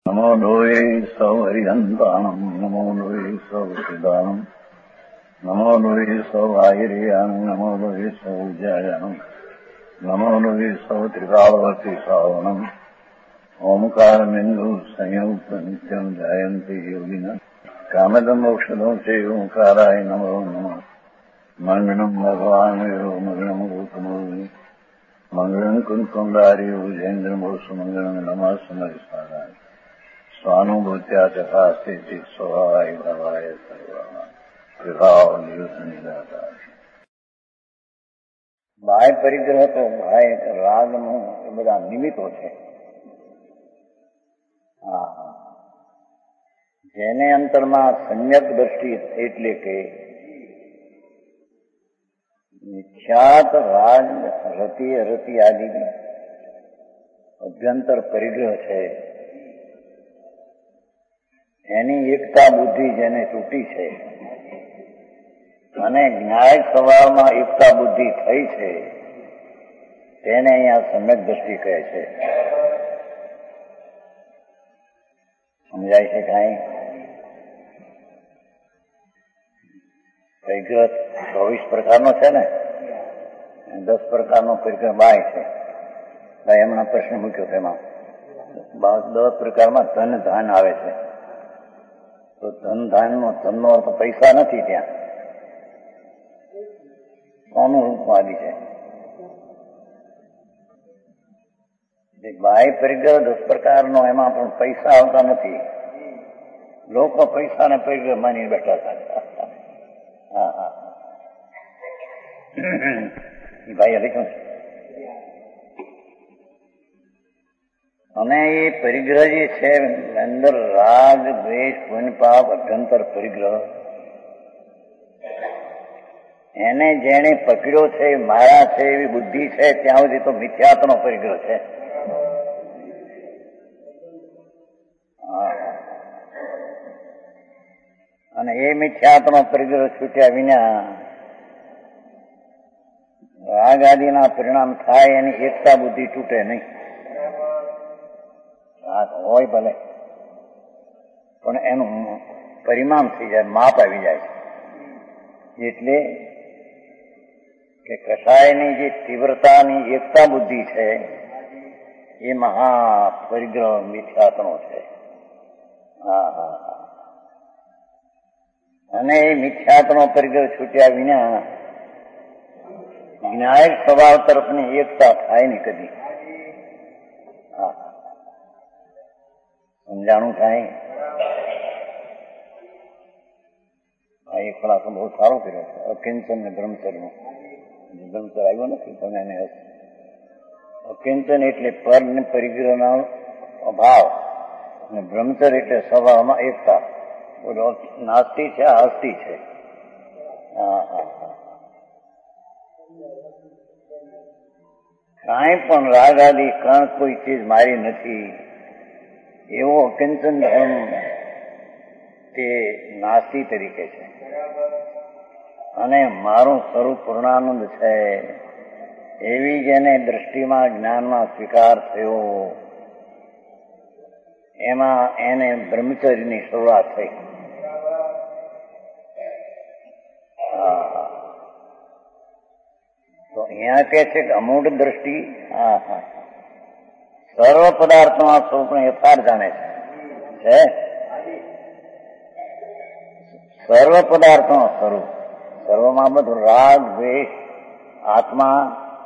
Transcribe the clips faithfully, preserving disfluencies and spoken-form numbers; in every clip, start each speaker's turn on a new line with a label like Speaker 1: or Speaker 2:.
Speaker 1: નમો લોહે સૌ હરિહંતાણમ નમો લોહે સૌ સિદાનમ નમો લોહે સૌ આહિર્યાણમ નમો લોહે સૌ જયાણમ નમો લોહે સૌ ત્રિકાળવતી સાવણમ ઓમકાર બિંદુ સંયુક્ત નિત્યમ જાયંતી યોગિના કામદમ મોક્ષદો છે ઓંકારાય નમો નમઃ મંગળમ ભગવાન વિરો મંગળમ ગૌતમોની મંગળમ કુંકુંડારી ઉજેન્દ્રમો સુમંગળમ નમઃ સમરિસારાય સ્વાનુભૂત્યા તથા સ્થિતિ સ્વભાવાય ભાવાય સર્વમાં વિભાવ નિયુદ્ધ નિરાકાર. બાહ્ય પરિગ્રહ તો બાહ્ય રાગનું એ બધા નિમિત્તો છે. હા, જેને અંતરમાં સમ્યક દ્રષ્ટિ એટલે કે મિથ્યાત રાગ રતિ અરતિ આદિ અભ્યંતર પરિગ્રહ છે, એની એકતા બુદ્ધિ જેને તૂટી છે અને ન્યાય સ્વભાવમાં એકતા બુદ્ધિ થઈ છે તેને અહીંયા સમ્યક દ્રષ્ટિ કહે છે. સમજાય છે કાંઈ? પરિગ્રહ ચોવીસ પ્રકારનો છે ને, દસ પ્રકારનો પરિગ્રહ બાય છે. ભાઈ એમના પ્રશ્ન મૂક્યો તેમાં દસ પ્રકારમાં ધન ધાન આવે છે. તો ધન ધાનનો ધનનો અર્થ પૈસા નથી, ત્યાં કોનું રૂપવાદી છે. બાહ્ય પરિગ્રહ દસ પ્રકારનો, એમાં પણ પૈસા આવતા નથી. લોકો પૈસાને પરિગ્રહ માની બેઠા હતા. હા હા એ ભાઈ લખ્યું છે. અને એ પરિગ્રહ જે છે અંદર રાગ દ્વેષ પુણ્ય પાપ અભ્યંતર પરિગ્રહ, એને જેને પકડ્યો છે માયા છે એવી બુદ્ધિ છે ત્યાં સુધી તો મિથ્યાત્વનો પરિગ્રહ છે. અને એ મિથ્યાત્વનો પરિગ્રહ છૂટ્યા વિના રાગ આદિના પરિણામ થાય, એની એકતા બુદ્ધિ તૂટે નહીં. રાગ હોય ભલે પણ એનું પરિમાણ થઈ જાય, માપ આવી જાય છે. એટલે કે કસાયની જે તીવ્રતાની એકતા બુદ્ધિ છે એ મહા પરિગ્રહ મિથ્યાત્વનો છે. હા હા હા અને એ મિથ્યાત્વનો પરિગ્રહ છૂટ્યા વિના ન્યાય સ્વભાવ તરફની એકતા થાય નહીં કદી. હા, સમજાણું થાય? આ એક ખલાસો બહુ સારો કર્યો છે અકિંચન ને બ્રહ્મચર્યનો. બ્રહ્મચર્ય આવ્યો નથી પણ એને અકિંચન એટલે પર ને પરિગ્રહનો અભાવ અને બ્રહ્મચર્ય એટલે સ્વભાવમાં એકતા. બોલો, નાસ્તિ છે આ અસ્થિ છે. હા હા હા કાંઈ પણ રાગ આદિ કણ કોઈ ચીજ મારી નથી એવો અકિંચન ધર્મ તે નાસ્તિ તરીકે છે. અને મારું સ્વરૂપ પૂર્ણાનંદ છે એવી જેને દ્રષ્ટિમાં જ્ઞાનમાં સ્વીકાર થયો એમાં એને બ્રહ્મચર્યની શરૂઆત થઈ. તો અહીંયા કે છે કે અમૂઢ દ્રષ્ટિ હા હા સર્વ પદાર્થોના સ્વરૂપને યથાર્થ જાણે છે. સર્વ પદાર્થોનું સ્વરૂપ, સર્વમાં બધું રાગ દ્વેષ આત્મા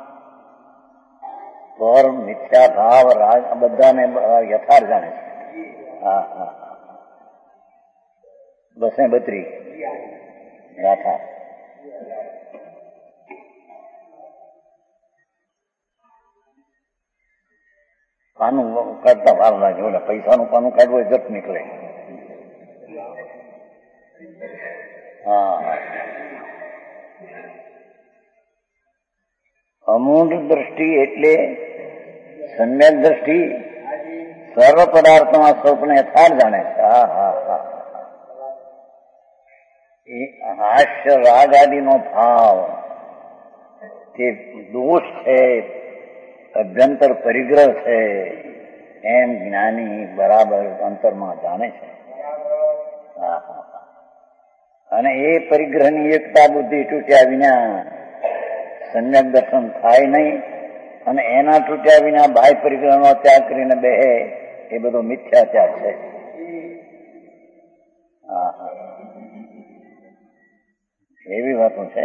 Speaker 1: પર મિથ્યા ભાવ રાગ આ બધાને યથાર્થ જાણે છે. હા હા બસે બત્રી ગાથા. પાનું કાઢતા વાર લાગે, ઓલા પૈસાનું પાનું કાઢવું જટ નીકળે. હા અમૂઢ દ્રષ્ટિ એટલે સમ્યક દ્રષ્ટિ સર્વ પદાર્થોમાં સ્વરૂપને યથાર્થ જાણે છે. હા હા હા એ હાસ્ય રાગ આદિનો ભાવ તે દોષ છે, અભ્યંતર પરિગ્રહ છે એમ જ્ઞાની બરાબર અંતરમાં જાણે છે. હા હા હા. અને એ પરિગ્રહની એકતા બુદ્ધિ તૂટ્યા વિના સમ્યક દર્શન થાય નહીં. અને એના તૂટ્યા વિના બાહ્ય પરિગ્રહનો ત્યાગ કરીને બેહે એ બધો મિથ્યાચાર છે. હા હા, એવી વાતો છે.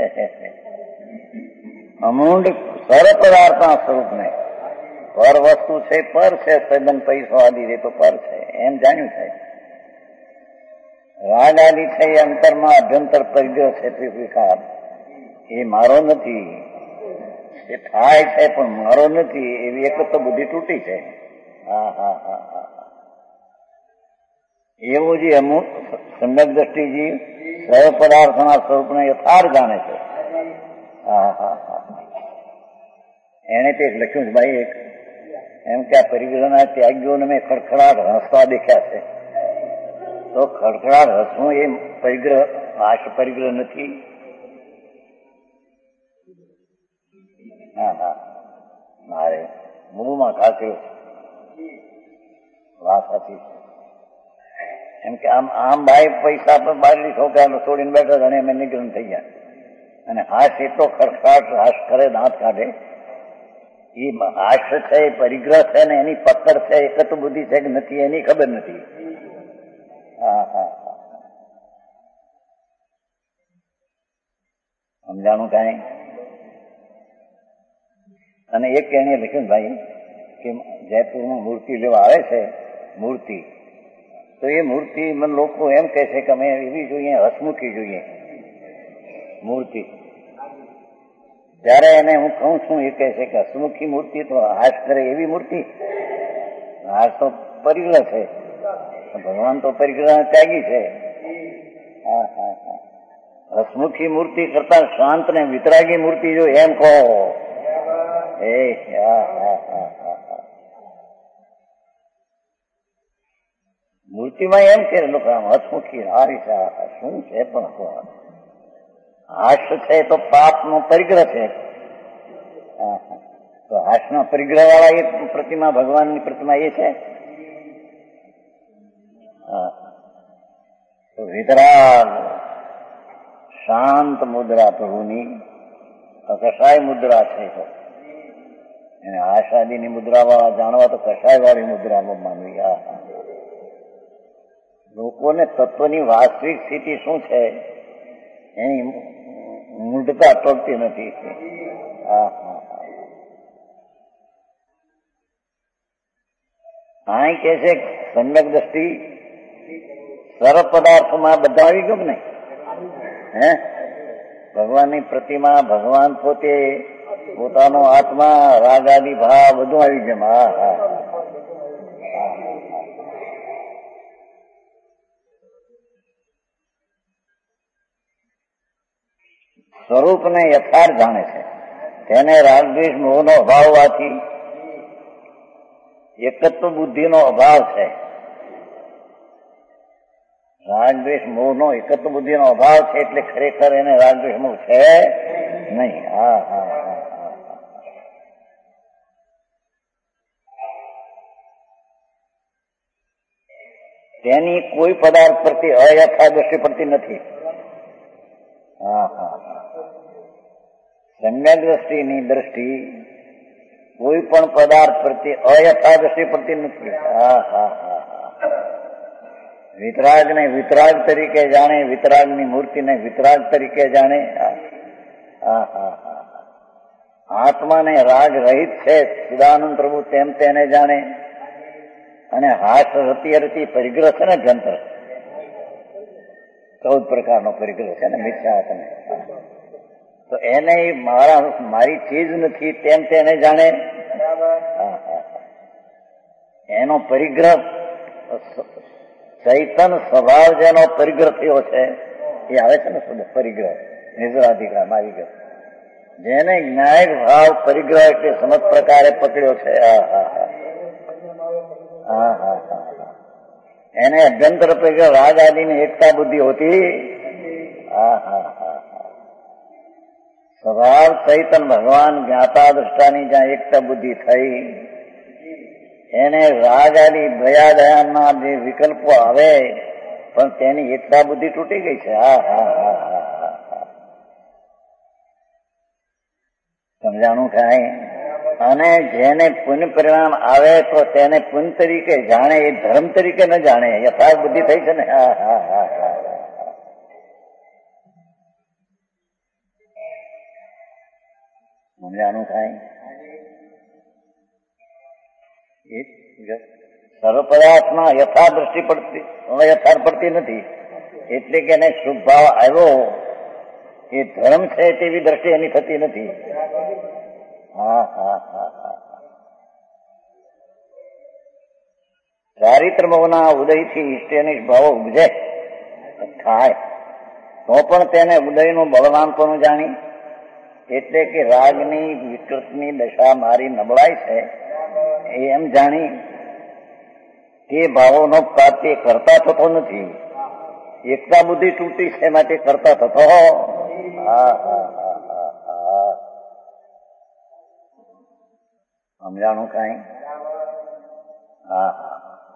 Speaker 1: અમૂંડ સર પદાર્થના સ્વરૂપને પર વસ્તુ છે, પર છે, સદન પૈસો આદિ એ તો પર છે એમ જાણ્યું છે. રાગ આદિ છે એ અંતરમાં અભ્યંતર પરિગ્રહ છે, વિકાર એ મારો નથી. એ થાય છે પણ મારો નથી એવી એક તો બુદ્ધિ તૂટી છે. હા હા હા હા, એવું જે અમુક સમ્યક દ્રષ્ટિજી સર્વ પદાર્થના સ્વરૂપને યથાર્થ જાણે છે. હા હા હા, એને તે લખ્યું છે ભાઈ એક એમ કે આ પરિગ્રહના ત્યાગીઓને મેં ખડખડાટ હસતા દેખ્યા છે. તો ખડખડાટ હસવું એ પરિગ્રહ આશ પરિગ્રહ નથી. હા હા, મારે મૂળમાં ખાખ્યો વાત હતી એમ કે આમ આમ ભાઈ પૈસા પર બારલી છોકરા છોડીને બેઠા અને અમે નિગ્રહ થઈ ગયા. અને હાશ એટલો ખડખડાટ હાશ કરે, દાંત કાઢે. એ હાશ છે એ પરિગ્રહ છે ને એની પકડ છે એક તો બુદ્ધિ છે કે નથી એની ખબર નથી. હા હા હા, સમજાણું કાંઈ? અને એક એને લખ્યું ભાઈ કે જયપુરમાં મૂર્તિ લેવા આવે છે મૂર્તિ, તો એ મૂર્તિ મને લોકો એમ કહે છે કે અમે એવી જોઈએ હસમુખી જોઈએ મૂર્તિ. ત્યારે એને હું કહું છું એ કહે છે કે હસમુખી મૂર્તિ તો હાશ કરે એવી મૂર્તિ. હાશ તો પરિગ્રહ છે, ભગવાન તો પરિગ્રહ ત્યાગી છે. હા હા હા, હસમુખી મૂર્તિ કરતા શાંત ને વિતરાગી મૂર્તિ જો એમ કહો. એ હા હા હા હા, મૂર્તિમાં એમ કે લોકો આમ હસમુખી હારી શું છે પણ હાશ છે તો પાપ નો પરિગ્રહ છે. હા હા, તો હાશના પરિગ્રહ વાળા એ પ્રતિમા ભગવાનની પ્રતિમા એ છે. હા, તો વિતરાગ શાંત મુદ્રા પ્રભુની કસાય મુદ્રા છે. તો એને આશાદીની મુદ્રા વાળા જાણવા તો કસાય વાળી મુદ્રામાં માનવી. હા હા, લોકોને તત્વની વાસ્તવિક સ્થિતિ શું છે એની મૂઢતા ટોકતી નથી. હા હા હા, અહીં કે છે સમ્યક દ્રષ્ટિ સર્વ પદાર્થોમાં બધા આવી ગયું ને. હે, ભગવાનની પ્રતિમા, ભગવાન પોતે, પોતાનો આત્મા, રાગાદી ભાવ બધું આવી ગયું. હા હા, સ્વરૂપને યથાર્થ જાણે છે. તેને રાગદ્વેષ મોહનો અભાવ હોવાથી એકત્વ બુદ્ધિનો અભાવ છે. રાગદ્વેષ મોહનો એકત્વ બુદ્ધિનો અભાવ છે એટલે ખરેખર એને રાગદ્વેષ મોહ છે નહીં. હા હા હા હા, તેની કોઈ પદાર્થ પ્રત્યે અયથા દ્રષ્ટિ પડતી નથી. હા હા હા, સમ્યક દ્રષ્ટિની દ્રષ્ટિ કોઈ પણ પદાર્થ પ્રત્યે અયથા દ્રષ્ટિ પડતી નથી. હા હા હા હા, વિતરાગ ને વિતરાગ તરીકે જાણે, વિતરાગની મૂર્તિને વિતરાગ તરીકે જાણે. હા હા હા, આત્માને રાગ રહિત છે સદાનંદ પ્રભુ તેમ તેને જાણે. અને હાથ રતી રતી પરિગ્રહ છે ને જંત્ર ચૌદ પ્રકારનો પરિગ્રહ છે ને મિથ્યા, તો એને મારા મારી ચીજ નથી તેમ તેને જાણે. એનો પરિગ્રહ ચૈતન સ્વભાવ જેનો પરિગ્રહ થયો છે એ આવે છે ને પરિગ્રહ નિદ્રાધિક્રમ આવી ગયો. જેને જ્ઞાયક ભાવ પરિગ્રહ એટલે સમજ પ્રકારે પકડ્યો છે. હા હા હા હા હા હા, એને અભ્યંતર પરિગ્રહ રાગ આદિની એકતા બુદ્ધિ હોતી. હા હા હા હા, સ્વભાવ ચૈતન ભગવાન જ્ઞાતા દ્રષ્ટાની જ્યાં એકતા બુદ્ધિ થઈ એને રાગ આદિ દયા દયાના જે વિકલ્પો આવે પણ તેની એકતા બુદ્ધિ તૂટી ગઈ છે. હા હા હા હા હા સમજાણું કાંઈ? અને જેને પુણ્ય પરિણામ આવે તો તેને પુણ્ય તરીકે જાણે, એ ધર્મ તરીકે ન જાણે. યથાર્થ બુદ્ધિ થઈ છે ને. હા હા હા હા સમજાણું કાંઈ? સર્વ પદાર્થમાં યથાર્થ દ્રષ્ટિ પડતી યથાર્થ પડતી નથી. એટલે કે એને શુભ ભાવ આવ્યો એ ધર્મ છે તેવી દ્રષ્ટિ એની થતી નથી. હા હા હા હા ચારિત્ર ભાવના ઉદયથી ઇષ્ટેનિષ્ઠ ભાવો ઉપજે થાય તો પણ તેને ઉદયનું બળવાનપણું જાણી, એટલે કે રાગની વિકૃતની દશા મારી નબળાઈ છે એમ જાણી તે ભાવોનો પ્રાપ્તિ કરતા થતો નથી. એકતા બુદ્ધિ તૂટી છે માટે કરતા થતો. હા હા હા હા હા સમજાણું કાંઈ? હા હા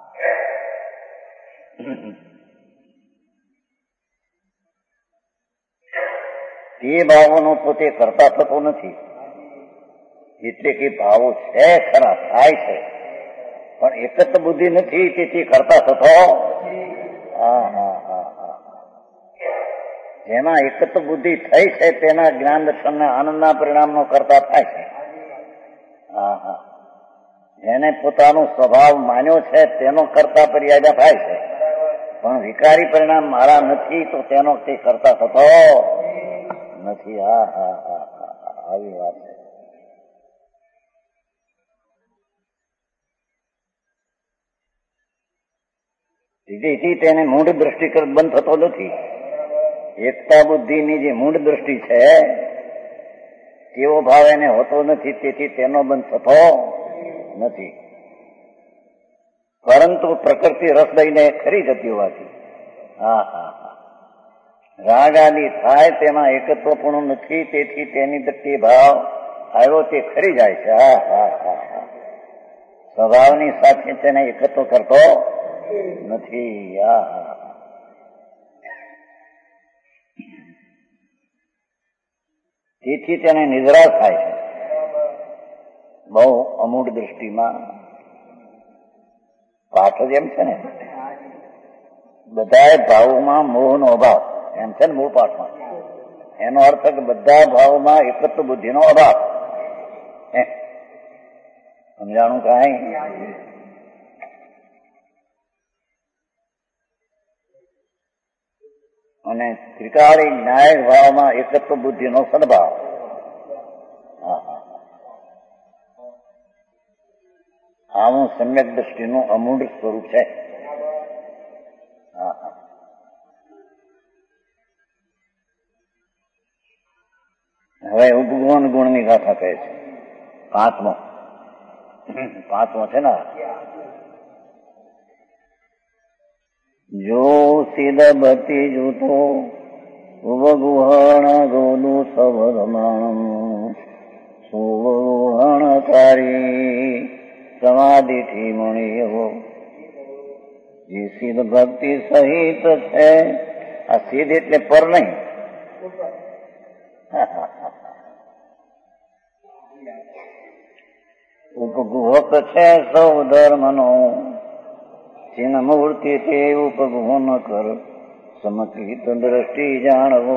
Speaker 1: તે ભાવોનો પોતે કરતા થતો નથી. એટલે કે ભાવો છે ખરા, થાય છે, પણ એકત્ર બુદ્ધિ નથી તેથી કરતા થતો. હા હા હા હા જેમાં એકત્ર બુદ્ધિ થઈ છે તેના જ્ઞાન દર્શનના આનંદના પરિણામનો કરતા થાય છે. હા હા જેને પોતાનો સ્વભાવ માન્યો છે તેનો કરતા પર્યાય થાય છે, પણ વિકારી પરિણામ મારા નથી તો તેનો તે કરતા થતો નથી. હા હા હા હા આવી વાત છે. તેથી તેને મૂળ દ્રષ્ટિ બંધ થતો નથી. એકતા બુદ્ધિની જે મૂળ દ્રષ્ટિ છે તેવો ભાવ એને હોતો નથી, તેથી તેનો બંધ થતો નથી. પરંતુ પ્રકૃતિ રસ દઈને ખરી જતી હોવાથી હા હા હા રાગ આદિ થાય તેમાં એકત્વપણું નથી, તેથી તેની દ્રષ્ટિ ભાવ આવ્યો તે ખરી જાય છે. હા હા હા હા સ્વભાવની સાથે તેને એકત્વ કરતો નથી. હા હા તેથી તેને નિદ્રા થાય છે. બહુ અમૂળ દ્રષ્ટિમાં પાઠ જ એમ છે ને, બધા ભાવોમાં મોહનો અભાવ એમ છે ને મૂળ પાઠમાં. એનો અર્થ કે બધા ભાવમાં એકત્વ બુદ્ધિનો અભાવ. સમજાણું કાંઈ? અને ત્રિકાળી ન્યાયિક ભાવમાં એકત્વ બુદ્ધિનો સદભાવ. હા હા આવું સમ્યક દ્રષ્ટિનું અમૂળ સ્વરૂપ છે. હા હા હવે ઉપગુણ ગુણની ગાથા કહે છે. પાંચમો પાંચમો છે ને, જો સિદ્ધ ભક્તિ જૂતો ઉપગુહણ ગોનું સવરમાણ સુવહણકારી સમાધિથી મણીઓ. જે સિદ્ધ ભક્તિ સહિત છે, આ સિદ્ધ એટલે પર નહીં, ઉપગુહક છે સૌ ધર્મનો ચિન્હ મૂર્તિ તે ઉપગુહ ન કર સમકિત દ્રષ્ટિ જાણવો.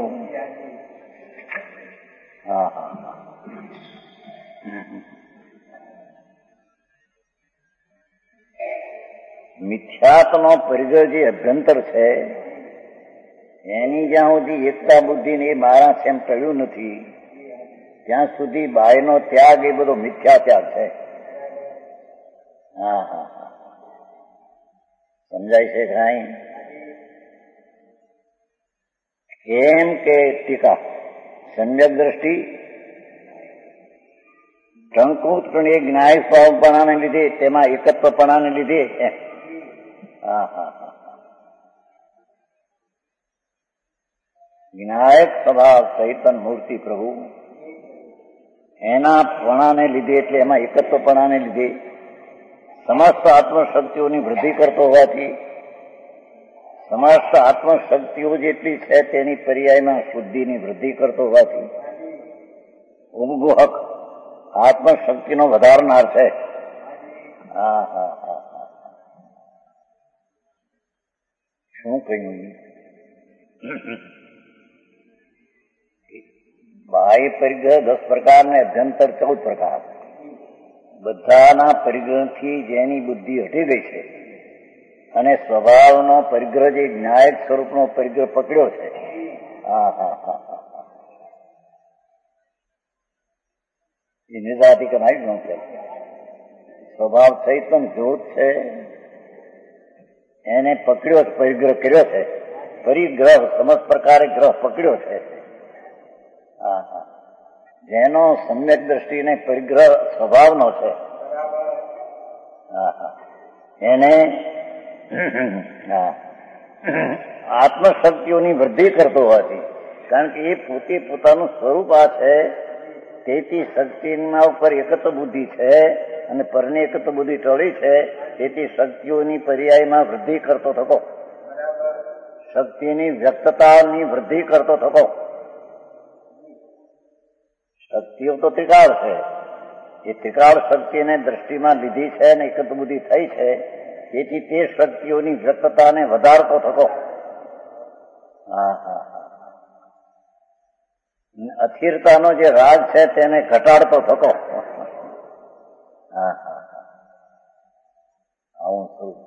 Speaker 1: હા હા મિથ્યાત્વનો પરિગ્રહ જે અભ્યંતર છે એની જ્યાં સુધી એકતા બુદ્ધિ ને એ મારા એમ ટળ્યું નથી ત્યાં સુધી બાયનો ત્યાગ એ બધો મિથ્યા ત્યાગ છે. હા હા હા સમજાય છે કાંઈ? એમ કે ટીકા સમ્યક દ્રષ્ટિ ટંકુત્વ એ જ્ઞાય સ્વભાવપણાને લીધે તેમાં એકત્વપણાને લીધે હા હા હા વિનાયક સ્વભાવ ચૈતન મૂર્તિ પ્રભુ એના પણાને લીધે એટલે એમાં એકત્વપણાને લીધે સમસ્ત આત્મશક્તિઓની વૃદ્ધિ કરતો હોવાથી સમસ્ત આત્મશક્તિઓ જેટલી છે તેની પર્યાયમાં શુદ્ધિની વૃદ્ધિ કરતો હોવાથી ઉપગોહક આત્મશક્તિનો વધારનાર છે. હા હા હા હા શું કહ્યું? બાહ્ય પરિગ્રહ દસ પ્રકાર ને અભ્યંતર ચૌદ પ્રકાર. બધાના પરિગ્રહથી જેની બુદ્ધિ હટી ગઈ છે અને સ્વભાવનો પરિગ્રહ જે જ્ઞાયક સ્વરૂપનો પરિગ્રહ પકડ્યો છે. હા હા હા હા એ નિર્ધાતી કરાવી ન છે. સ્વભાવ ચૈતન જ્યોત છે એને પકડ્યો પરિગ્રહ કર્યો છે. પરિગ્રહ સમસ્ત પ્રકારે ગ્રહ પકડ્યો છે. હા હા જેનો સમ્યક દ્રષ્ટિને પરિગ્રહ સ્વભાવનો છે. હા હા એને આત્મશક્તિઓની વૃદ્ધિ કરતો હોવાથી, કારણ કે એ પોતે પોતાનું સ્વરૂપ આ છે, તેથી શક્તિના ઉપર એકત્વ બુદ્ધિ છે અને પરની એકત્વ બુદ્ધિ ટળી છે, તેથી શક્તિઓની પર્યાયમાં વૃદ્ધિ કરતો થકો, શક્તિની વ્યક્તતાની વૃદ્ધિ કરતો થકો. શક્તિઓ તો ત્રિકાળ છે, એ ત્રિકાળ શક્તિને દ્રષ્ટિમાં લીધી છે અને એકત્વ બુદ્ધિ થઈ છે, તેથી તે શક્તિઓની વ્યક્તતાને વધારતો થકો. હા હા હા અસ્થિરતાનો જે રાગ છે તેને ઘટાડતો થકો. હા હા હા આવું શું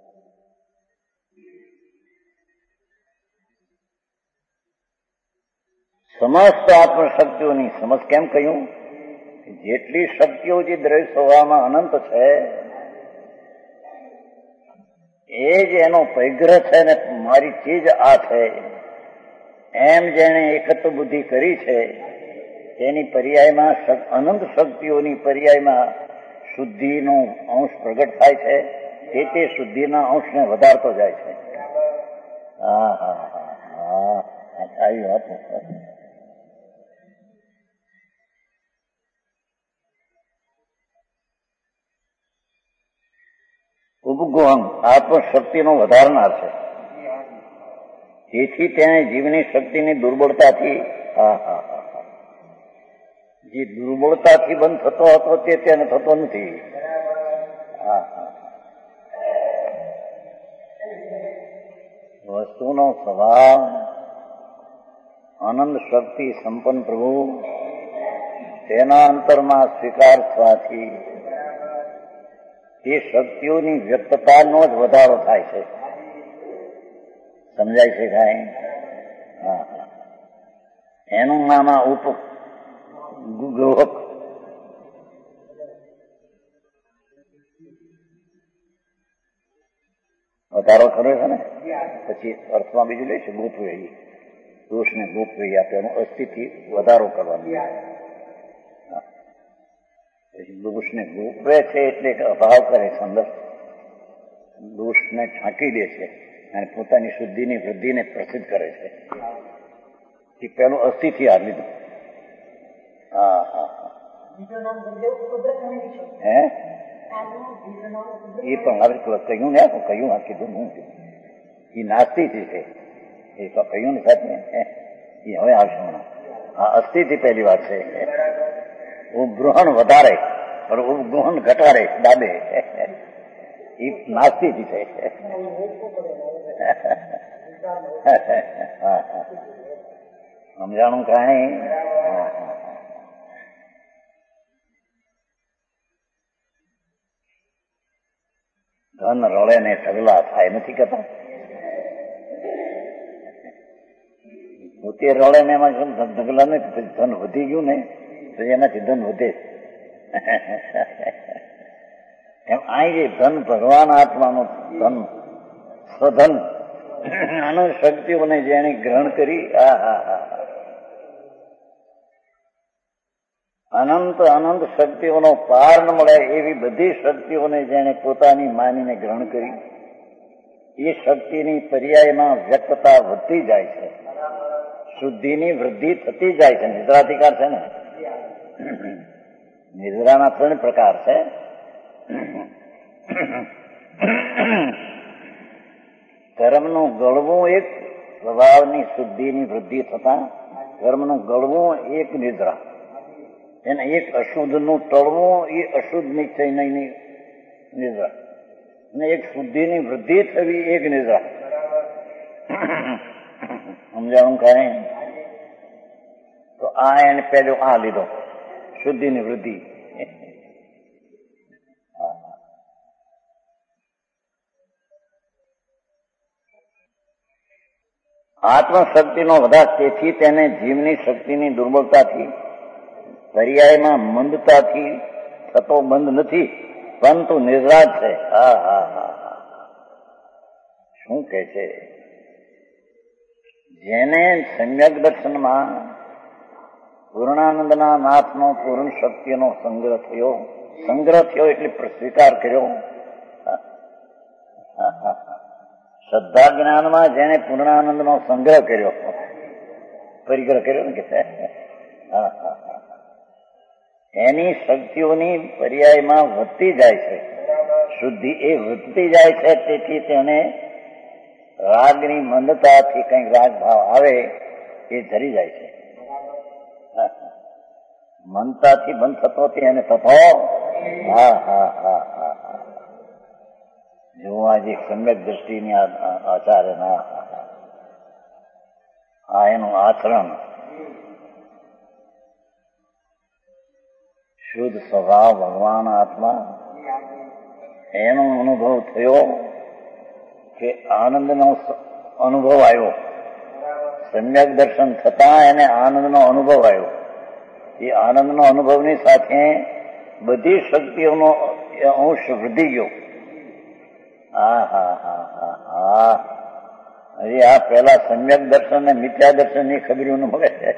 Speaker 1: સમસ્ત આત્મશક્તિઓની સમજ કેમ કહ્યું? જેટલી શક્તિઓ જે દ્રવ્ય સ્વભાવમાં અનંત છે એ જ એનો પરિગ્રહ છે ને મારી ચીજ આ છે એમ જેને એકત્વ બુદ્ધિ કરી છે તેની પર્યાયમાં અનંત શક્તિઓની પર્યાયમાં શુદ્ધિનો અંશ પ્રગટ થાય છે, તે તે શુદ્ધિના અંશને વધારતો જાય છે. હા હા હા હા આવી વાત. ઉપગોહમ આત્મશક્તિનો વધારનાર છે, તેથી તેને જીવની શક્તિની દુર્બળતાથી હા હા હા જે દુર્બળતાથી બંધ થતો હતો તે તેને થતો નથી. હા હા વસ્તુનો સ્વભાવ આનંદ શક્તિ સંપન્ન પ્રભુ તેના અંતરમાં સ્વીકાર થવાથી તે શક્તિઓની વ્યક્તતાનો જ વધારો થાય છે. સમજાય છે કાંઈ? હા હા એનું નામ આ ઉપ ગુગ્રોહક. વધારો કરે છે ને પછી અર્થમાં બીજું લે છે ગોપવી, દોષને ગોપવી આપે એનું અસ્થિતિ વધારો કરવાનો. દોષને ગોપવે છે એટલે કે અભાવ કરે છે, અંદર દોષને ઢાંકી દે છે અને પોતાની શુદ્ધિની વૃદ્ધિને પ્રસિદ્ધ કરે છે. એ પેલું અસ્થિથી આ લીધું. હા હા હા હે એ પણ હવે કહ્યું ને કહ્યું આ કીધું હું કીધું એ નાસ્તીથી છે, એ તો કહ્યું ને સાથે એ હવે આવશે હમણાં. હા અસ્થિથી પહેલી વાત છે. ઉપગ્રહણ વધારે પણ ઉપગ્રહણ ઘટાડે દાબે એ નાસ્તીથી છે. સમજાણું કાંઈ? ધન રળે ને ઢગલા થાય નથી કહેતા? પોતે રળે ને એમાં ઢગલા ને ધન વધી ગયું ને તો એનાથી ધન વધે. એમ આ જે ધન ભગવાન આત્માનું ધન સ્વધન આનંદ શક્તિઓને જેને ગ્રહણ કરી આ હા હા અનંત અનંત શક્તિઓનો પાર ન મળે એવી બધી શક્તિઓને જેને પોતાની માનીને ગ્રહણ કરી એ શક્તિની પર્યાયમાં વ્યક્તતા વધતી જાય છે, શુદ્ધિની વૃદ્ધિ થતી જાય છે. નિદ્રાધિકાર છે ને, નિદ્રાના ત્રણ પ્રકાર છે. કર્મનું ગળવું એક સ્વભાવની શુદ્ધિની વૃદ્ધિ થતા કર્મનું ગળવું એક નિદ્રા, એને એક અશુદ્ધનું ટળવું એ અશુદ્ધ નિશ્ચયની નિદ્રા, અને એક શુદ્ધિની વૃદ્ધિ થવી એક નિદ્રા. સમજાણું કાંઈ? તો આ એને પેલો આ લીધો શુદ્ધિની વૃદ્ધિ. આત્મશક્તિનો વધાર, તેથી તેને જીવની શક્તિની દુર્બળતાથી પર્યાયમાં મંદતાથી થતો બંધ નથી, પરંતુ નિર્રાજ છે. હા હા હા હા શું કે છે? જેને સમ્યક દર્શનમાં પૂર્ણાનંદના નાથનો પૂર્ણ શક્તિનો સંગ્રહ થયો, સંગ્રહ થયો એટલે સ્વીકાર કર્યો. શ્રદ્ધા જ્ઞાનમાં જેને પૂર્ણાનંદનો સંગ્રહ કર્યો, પરિગ્રહ કર્યો ને કે એની શક્તિઓની પર્યાયમાં વધતી જાય છે, શુદ્ધિ એ વધતી જાય છે. તેથી તેને રાગની મંદતાથી કંઈક રાગ ભાવ આવે એ ધરી જાય છે. મનતાથી બંધ થતો એને થતો. હા હા હા હા હા જો આજે સમ્યક દ્રષ્ટિની આચાર્ય ના આ એનું આચરણ શુદ્ધ સ્વભાવ ભગવાન આત્મા એનો અનુભવ થયો કે આનંદનો અનુભવ આવ્યો. સમ્યક દર્શન થતા એને આનંદનો અનુભવ આવ્યો. એ આનંદનો અનુભવની સાથે બધી શક્તિઓનો અંશ વધી ગયો. હા હા હા હા હા હજી આ પેલા સમ્યક દર્શન ને મિથ્યા દર્શન ની ખબરીઓ ન મળે છે.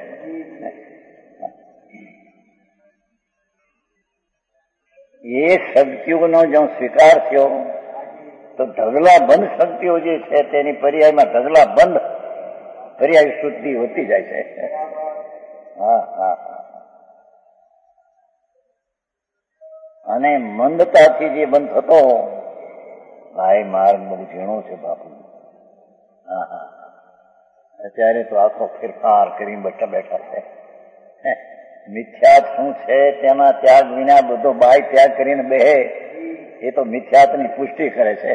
Speaker 1: એ શક્તિઓનો જો સ્વીકાર થયો તો ઢગલા બંધ શક્તિઓ જે છે તેની પર્યાયમાં ઢગલા બંધ પર્યાય શુદ્ધિ વધતી જાય છે. હા હા અને મંદતાથી જે બંધ થતો, ભાઈ માર્ગ બહુ ઝીણો છે બાપુ. હા હા અત્યારે તો આખો ફેરફાર કરી બેઠા બેઠા છે. મિથ્યાત શું છે તેના ત્યાગ વિના બધો બાય ત્યાગ કરીને બેહે એ તો મિથ્યાતની પુષ્ટિ કરે છે.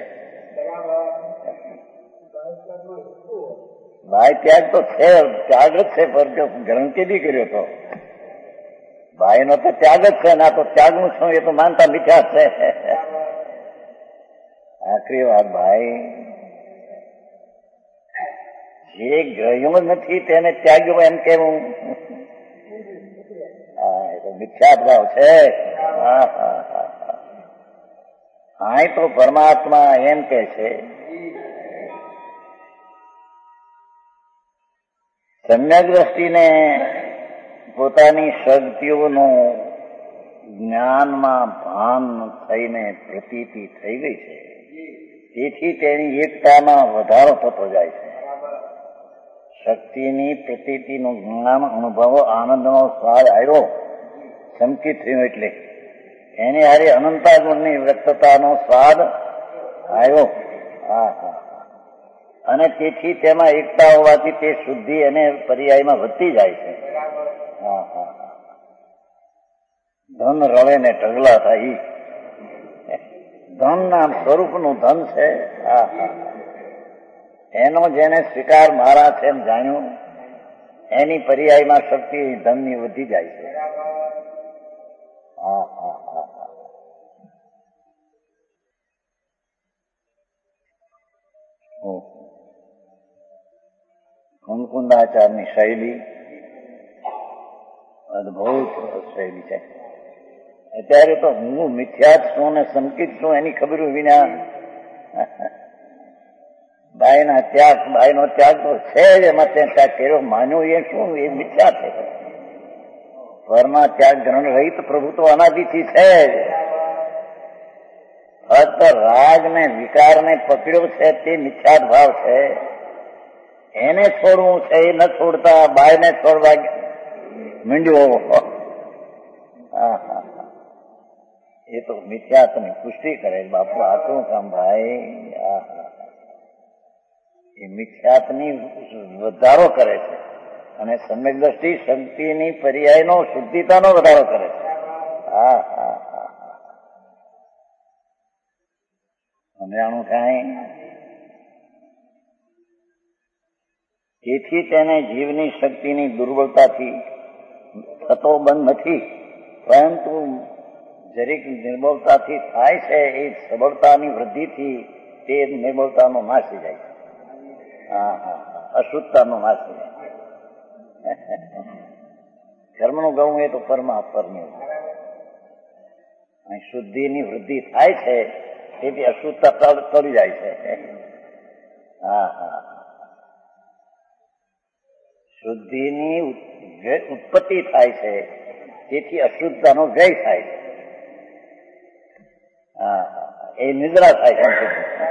Speaker 1: બાય ત્યાગ તો છે, ત્યાગ જ છે, પર જો ગ્રહણ કેદી કર્યો તો ભાઈ નો તો ત્યાગ જ છે. ના તો ત્યાગનું શું એ તો માનતા મિથ્યા છે. આખરી વાત ભાઈ, જે ગ્રહ્યો નથી તેને ત્યાગ્યો એમ કેવું? હા એ તો મિથ્યા ભાવ છે. હા હા હા હા તો પરમાત્મા એમ કે છે સમ્યક દ્રષ્ટિને પોતાની શક્તિઓનું જ્ઞાનમાં ભાન થઈને પ્રતીતિ થઈ ગઈ છે. તેથી તેની એકતામાં વધારો થતો જાય છે. શક્તિની પ્રતીતિનું જ્ઞાન અનુભવો આનંદનો સ્વાદ આવ્યો, સંકિત થયું એટલે એની હારે અનંતા ગુણની વ્યક્તતાનો સ્વાદ આવ્યો. હા હા અને તેથી તેમાં એકતા હોવાથી તે શુદ્ધિ અને પર્યાયમાં વધતી જાય છે. હા હા ધન રળે ને ઢગલા થાય. ધન નામ સ્વરૂપનું ધન છે. હા હા એનો જેને સ્વીકાર મારા છે એમ જાણ્યું, એની પર્યાયમાં શક્તિ ધનની વધી જાય છે. હા હા હા હા મુકુંદાચારની શૈલી અદભુત શૈલી છે. અત્યારે તો હું મિથ્યાત છું ને સંકિત છું એની ખબર વિના બાયના ત્યાગ, બાયનો ત્યાગ તો છે જ, એમાં ત્યાં ત્યાગ કર્યો માન્યો એ શું? એ મિથ્યા છે. ઘરમાં ત્યાગ ગ્રહણ રહિત પ્રભુ તો અનાદિથી છે જ. ફક્ત રાગ ને વિકાર ને પકડ્યો છે તે મિથ્યાત ભાવ છે. એને છોડવું છે એ ન છોડતા બાયને છોડવા માંડ્યો. એ તો મિથ્યાત્વની પુષ્ટિ કરે. બાપુ આટલું કામ ભાઈ, એ મિથ્યાત્વની વધારો કરે છે અને સમ્યક દ્રષ્ટિ શક્તિની પર્યાયનો શુદ્ધિતાનો વધારો કરે છે. હા હા હા સમજાણું કાંઈ? તેથી તેને જીવની શક્તિની દુર્બળતાથી થતો બંધ નથી, પરંતુ જરીક નિર્બળતાથી થાય છે. એ સબળતાની વૃદ્ધિથી તે નિર્બળતાનો નાશ થઈ જાય. હા હા અશુદ્ધતાનો નાશ થઈ જાય. કર્મનું ગૌ એ તો પરમા પરનું. શુદ્ધિની વૃદ્ધિ થાય છે, તેથી અશુદ્ધતા ટળી જાય છે. હા હા શુદ્ધિની ઉત્પત્તિ થાય છે, તેથી અશુદ્ધતાનો વ્યય થાય છે. હા હા એ નિદ્રા થાય છે.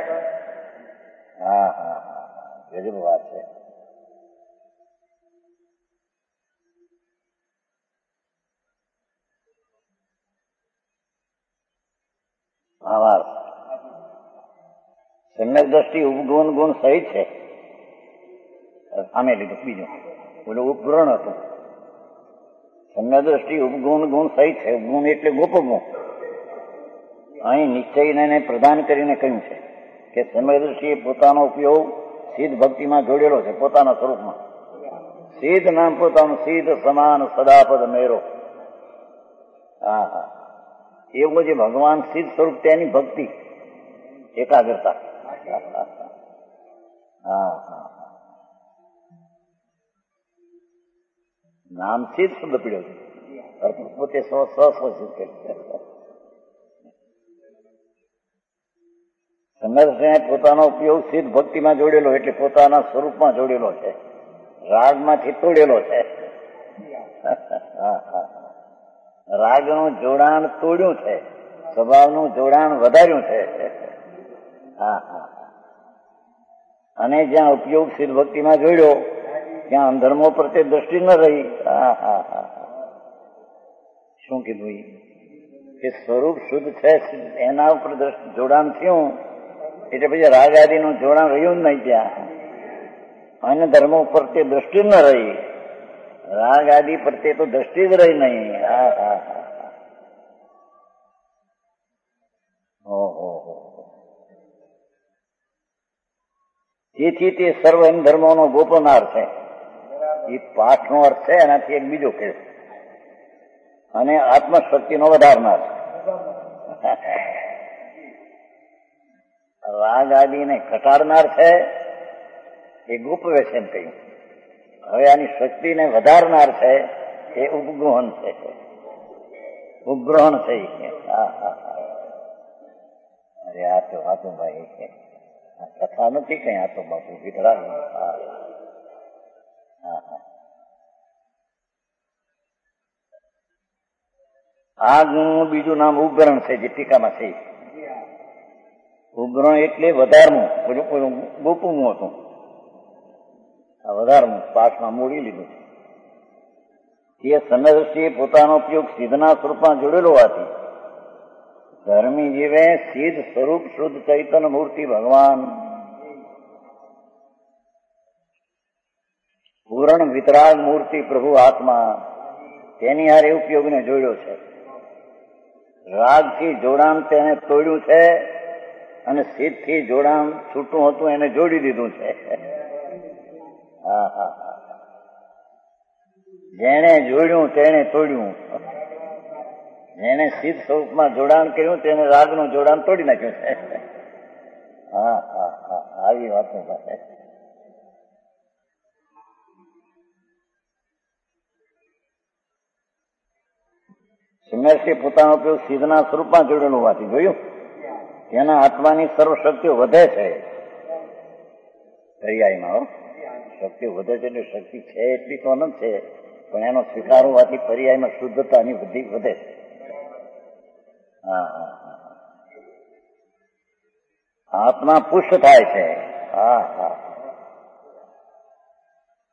Speaker 1: હા હા હા ગજબ વાત છે. આભાર. સમ્યક દ્રષ્ટિ ઉપગુણ ગુણ સહિત છે. આમે લીધું બીજું બોલું ઉપગ્રહણ હતું. સમ્યક દ્રષ્ટિ ઉપગુણ ગુણ સહિત છે. ગુણ એટલે ગોપગુણ. અહીં નિશ્ચયને પ્રદાન કરીને કહ્યું છે કે સમ્યક દ્રષ્ટિ પોતાનો ઉપયોગ સિદ્ધ ભક્તિમાં જોડેલો છે. પોતાના સ્વરૂપમાં સિદ્ધ નામ પોતાનું સિદ્ધ સમાન સદાપદ મેરો. હા હા એવું જે ભગવાન સિદ્ધ સ્વરૂપ તેની ભક્તિ એકાગ્રતા. હા હા નામ સિદ્ધ શબ્દ પીડ્યો છે, પોતે સ્વ સ્વસિદ્ધ કર્યું. સમ્યક પોતાનો ઉપયોગ સિદ્ધ ભક્તિમાં જોડેલો એટલે પોતાના સ્વરૂપમાં જોડેલો છે. રાગમાંથી તોડેલો છે. રાગનું જોડાણ તોડ્યું છે, સ્વભાવનું જોડાણ વધાર્યું છે. હા હા અને જ્યાં ઉપયોગ સિદ્ધ ભક્તિમાં જોડ્યો ત્યાં અંધર્મો પ્રત્યે દ્રષ્ટિ ન રહી. હા હા હા શું કીધું કે સ્વરૂપ શુદ્ધ છે એના ઉપર જોડાણ થયું એટલે પછી રાગ આદિનું જોડાણ રહ્યું જ નહીં. ત્યાં અન્ય ધર્મો પ્રત્યે દ્રષ્ટિ ન રહી. રાગ આદિ પ્રત્યે તો દ્રષ્ટિ જ રહી નહીં. હા હા હા ઓહો તેથી તે સર્વ ધર્મોનો ગોપનાર છે. એ પાઠનો અર્થ છે, એનાથી એક બીજો કે અને આત્મશક્તિનો વધારનાર. રાગ આદિને ઘટાડનાર છે એ ગુપવેશ એમ કહ્યું. હવે આની શક્તિને વધારનાર છે એ ઉપગ્રહણ છે. ઉપગ્રહણ છે. હા હા અરે આ તો વાતું ભાઈ કથા નથી કઈ. આ તો બાપુ વિતરા. હા હા આ ગુણનું બીજું નામ ઉપગ્રહણ છે, જે ટીકામાં છે. ઉપગ્રહણ એટલે વધારવું. પેલું ગોપવું હતું, આ વધારવું પાઠમાં મૂડી લીધું છે. એ સમ્યક પોતાનો ઉપયોગ સિદ્ધના સ્વરૂપમાં જોડેલો હોવાથી ધર્મી જીવે સિદ્ધ સ્વરૂપ શુદ્ધ ચૈતન્ય મૂર્તિ ભગવાન પૂર્ણ વિતરાગ મૂર્તિ પ્રભુ આત્મા તેની હારે ઉપયોગને જોડ્યો છે. રાગથી જોડાણ તેને તોડ્યું છે અને સિદ્ધથી જોડાણ છૂટું હતું એને જોડી દીધું છે. હા હા જેણે જોડ્યું તેને તોડ્યું. જેને સિદ્ધ સ્વરૂપમાં જોડાણ કર્યું તેને રાગનું જોડાણ તોડી નાખ્યું છે. હા હા હા આવી વાતો પાસે સમ્યક પોતાનો ઉપયોગ સિદ્ધના સ્વરૂપમાં જોડેલું હોવાથી જોયું તેના આત્માની સર્વશક્તિઓ વધે છે. પર્યાયમાં શક્તિ વધે છે એટલે શક્તિ છે એટલી તો અનંત છે, પણ એનો સ્વીકાર હોવાથી પર્યાયમાં શુદ્ધતાની વૃદ્ધિ વધે છે. હા હા આત્મા પુષ્ટ થાય છે. હા હા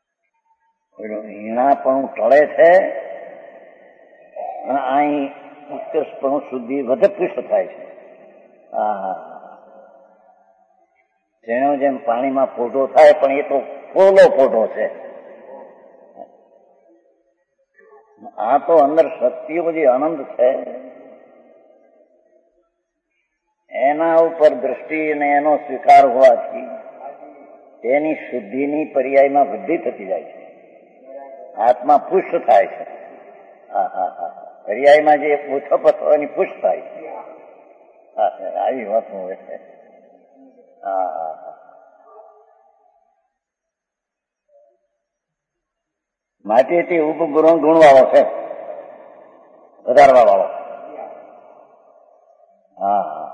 Speaker 1: હીણા પણ ટળે છે અને અહીં ઉત્કર્ષપણું શુદ્ધિ વધે પુષ્ટ થાય છે. હા, જેનો જેમ પાણીમાં ફોટો થાય, પણ એ તો પોલો ફોટો છે. આ તો અંદર શક્તિઓ જે આનંદ છે એના ઉપર દ્રષ્ટિ અને એનો સ્વીકાર હોવાથી તેની શુદ્ધિની પર્યાયમાં વૃદ્ધિ થતી જાય છે. આત્મા પુષ્ટ થાય છે. હા હા હા પર્યાયમાં જે ઓછો પથો એની પુષ્ટ થાય છે. હા આવી વાત હોય છે. હા હા હા માટીથી ઉપગુણ ગુણ વાળો છે, વધારવા વાળો. હા હા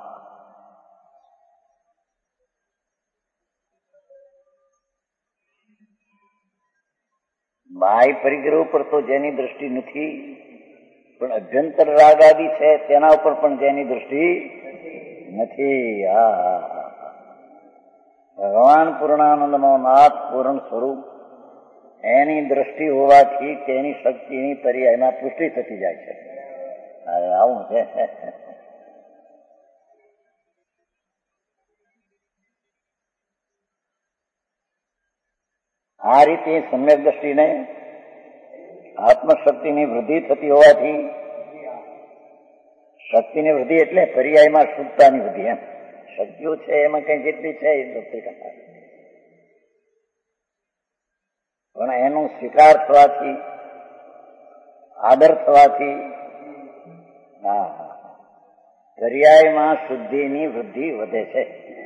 Speaker 1: બાહ્ય પરિગ્રહ ઉપર તો જેની દ્રષ્ટિ નથી, પણ અભ્યંતર રાગ આદિ છે તેના ઉપર પણ જેની દ્રષ્ટિ નથી. હા હા હા ભગવાન પૂર્ણાનંદનો નાથ પૂર્ણ સ્વરૂપ એની દ્રષ્ટિ હોવાથી તેની શક્તિની પર્યાયમાં પુષ્ટિ થતી જાય છે. અરે આવું છે. આ રીતે સમ્યક દ્રષ્ટિને આત્મશક્તિની વૃદ્ધિ થતી હોવાથી, શક્તિની વૃદ્ધિ એટલે પર્યાયમાં શુદ્ધતાની વૃદ્ધિ. એમ શક્તિઓ છે એમાં કઈ જેટલી છે એ શક્તિ કરતા, પણ એનો સ્વીકાર થવાથી, આદર થવાથી હા પર્યાયમાં શુદ્ધિની વૃદ્ધિ વધે છે.